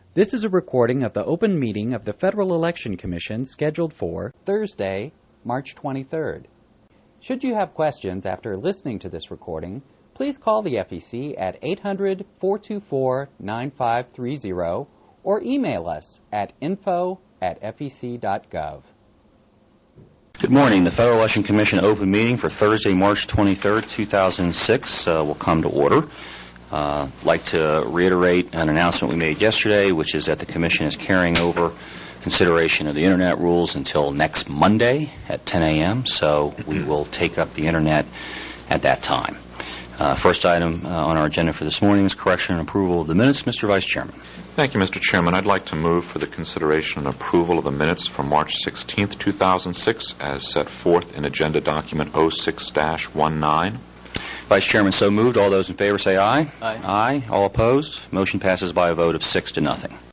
This is a recording of the open meeting of the Federal Election Commission scheduled for Thursday, March 23rd. Should you have questions after listening to this recording, please call the FEC at 800-424-9530 or email us at info@fec.gov. Good morning. The Federal Election Commission open meeting for Thursday, March 23rd, 2006 will come to order. I'd like to reiterate an announcement we made yesterday, which is that the Commission is carrying over consideration of the Internet rules until next Monday at 10 a.m., so we will take up the Internet at that time. First item on our agenda for this morning is correction and approval of the minutes. Mr. Vice Chairman. Thank you, Mr. Chairman. I'd like to move for the consideration and approval of the minutes from March 16th, 2006, as set forth in Agenda Document 06-19. Vice Chairman, so moved. All those in favor say aye. Aye. All opposed? Motion passes by a vote of 6-0.